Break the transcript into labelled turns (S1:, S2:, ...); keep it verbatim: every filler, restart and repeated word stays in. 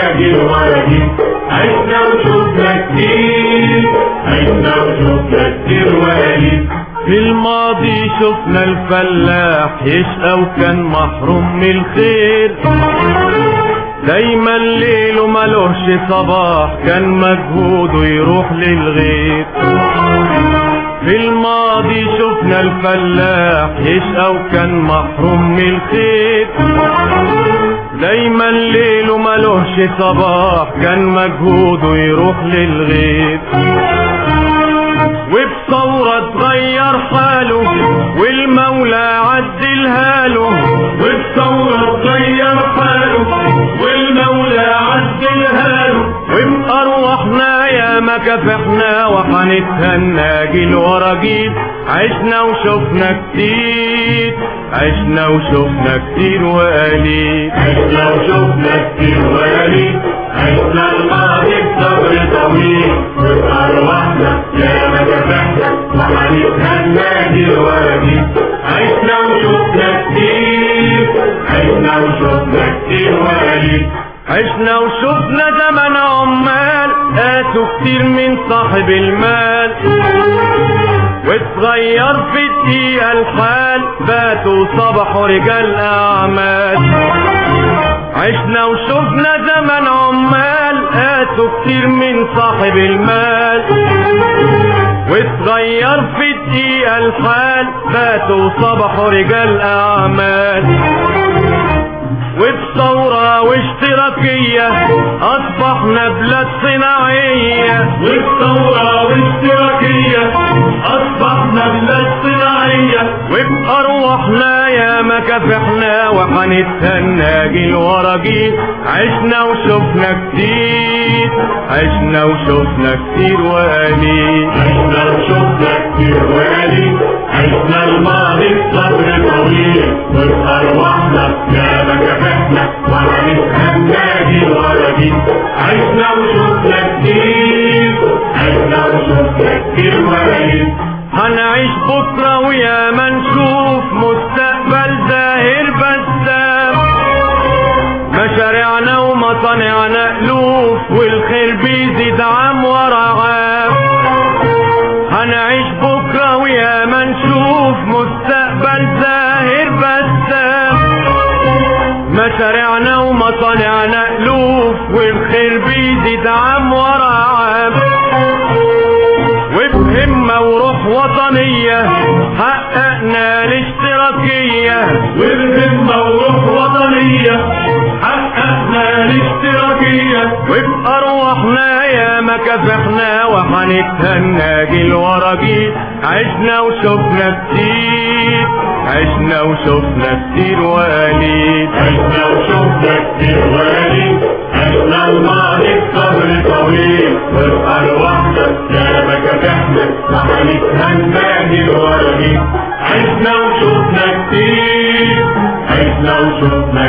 S1: ناجي الورقي. عشنا وشوفنا كتير، عشنا وشوفنا كتير وقليل.
S2: في الماضي شفنا الفلاح يشقى وكان محروم من الخير، دايما ليله ملوش صباح كان مجهوده يروح للغير. في الماضي شفنا الفلاح يشقى وكان محروم من الخير، دايما ليله ملوش صباح كان مجهوده يروح للغير. وبثورة اتغير حاله والمولى عدلها له،
S1: وبثورة اتغير حاله والمولى عدلها له.
S2: وبأرواحنا يا ما كافحنا وحنتهنى جيل ورا جيل. عشنا وشوفنا كتير، عشنا وشوفنا كتير وقليل.
S1: عشنا وشوفنا كتير وقليل. عشنا الماضي بصبر طويل، وبأرواحنا يا ما كافحنا وحنتهنى جيل ورا جيل. عشنا وشوفنا كتير، عشنا وشوفنا كتير وقليل.
S2: عشنا وشوفنا زمن عمال قاسوا كتير من صاحب المال، واتغير في دقيقة الحال باتوا صبحوا رجال أعمال. عشنا وشوفنا زمن عمال قاسوا كتير من صاحب المال، واتغير في دقيقة الحال باتوا صبحوا رجال أعمال. وبثورة واشتراكية أصبحنا بلاد صناعية،
S1: وبثورة واشتراكية أصبحنا بلاد صناعية.
S2: وبأرواحنا يا ما كافحنا وحنتهنى جيل ورا جيل. عشنا وشوفنا كتير، عشنا وشوفنا كتير وقليل.
S1: عشنا وشوفنا كتير وقليل. عشنا الماضي بصبر طويل، وبأرواحنا يا ما كافحنا وحنتهنى جيل ورا جيل. عشنا وشوفنا كتير، عشنا وشوفنا كتير وقليل.
S2: هنعيش بكرة ويا ما نشوف مستقبل زاهر بسام، مشاريعنا ومصانعنا ألوف والخير بيزيد عام ورا عام. هنعيش بكرة ويا ما نشوف مستقبل زاهر بسام، مشاريعنا ومصانعنا ألوف والخير بيزيد عام ورا عام. وبهمة وروح وطنية حققنا الاشتراكية،
S1: وبهمة وروح وطنية حققنا الاشتراكية.
S2: وبأرواحنا يا ما كافحنا وحنتهنى جيل ورا جيل. عشنا وشوفنا كتير، عشنا وشوفنا كتير وقليل.
S1: عشنا وشوفنا كتير وقليل. عشنا الماضي بصبر طويل، وبأرواحنا يا ما كافحنا وحنتهنى جيل ورا جيل. عشنا وشوفنا كتير، عشنا وشوفنا